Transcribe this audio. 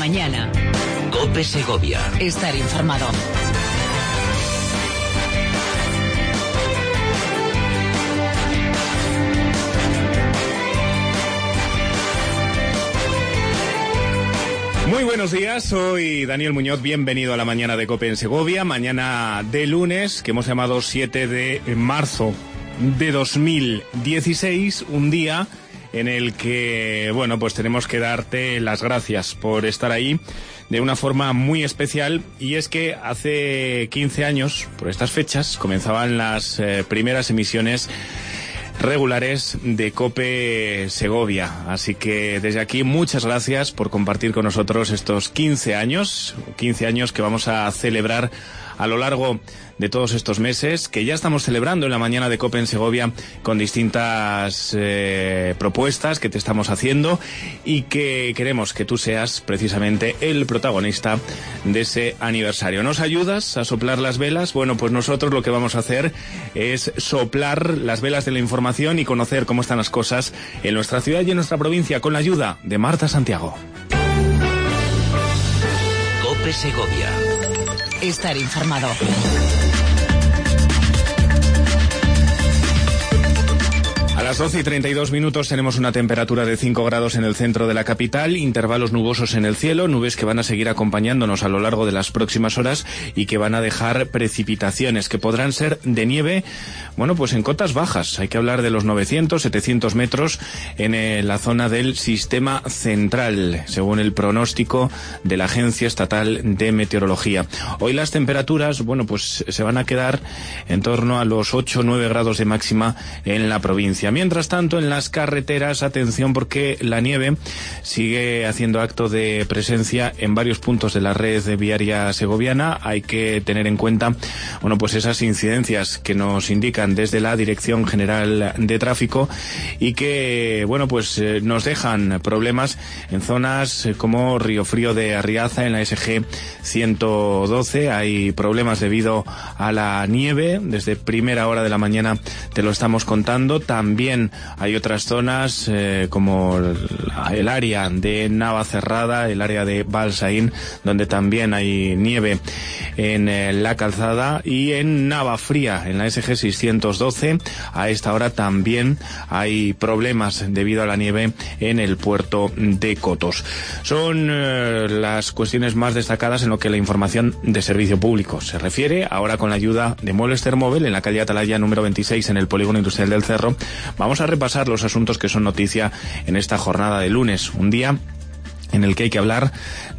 mañana. COPE Segovia. Estar informado. Muy buenos días, soy Daniel Muñoz, bienvenido a la mañana de COPE en Segovia, mañana de lunes, que hemos llamado 7 de marzo de 2016, un día en el que, bueno, pues tenemos que darte las gracias por estar ahí de una forma muy especial, y es que hace 15 años, por estas fechas, comenzaban las primeras emisiones regulares de COPE Segovia. Así que desde aquí muchas gracias por compartir con nosotros estos 15 años que vamos a celebrar a lo largo de todos estos meses, que ya estamos celebrando en la mañana de COPE en Segovia con distintas propuestas que te estamos haciendo, y que queremos que tú seas precisamente el protagonista de ese aniversario. ¿Nos ayudas a soplar las velas? Bueno, pues nosotros lo que vamos a hacer es soplar las velas de la información y conocer cómo están las cosas en nuestra ciudad y en nuestra provincia, con la ayuda de Marta Santiago. COPE Segovia. Estar informado. A las 12:32 tenemos una temperatura de 5 grados en el centro de la capital, intervalos nubosos en el cielo, nubes que van a seguir acompañándonos a lo largo de las próximas horas y que van a dejar precipitaciones que podrán ser de nieve, bueno, pues en cotas bajas. Hay que hablar de los 900-700 metros en la zona del sistema central, según el pronóstico de la Agencia Estatal de Meteorología. Hoy las temperaturas, bueno, pues se van a quedar en torno a los 8-9 grados de máxima en la provincia. Mientras tanto, en las carreteras, atención, porque la nieve sigue haciendo acto de presencia en varios puntos de la red viaria segoviana. Hay que tener en cuenta, bueno, pues esas incidencias que nos indican desde la Dirección General de Tráfico y que, bueno, pues nos dejan problemas en zonas como Riofrío de Arriaza, en la SG 112. Hay problemas debido a la nieve. Desde primera hora de la mañana te lo estamos contando. También hay otras zonas como el área de Navacerrada, el área de Balsaín, donde también hay nieve en la calzada, y en Navafría, en la SG 612, a esta hora también hay problemas debido a la nieve en el puerto de Cotos. Son las cuestiones más destacadas en lo que la información de servicio público se refiere. Ahora, con la ayuda de Muebles Termóvil, en la calle Atalaya número 26, en el Polígono Industrial del Cerro, vamos a repasar los asuntos que son noticia en esta jornada de lunes, un día en el que hay que hablar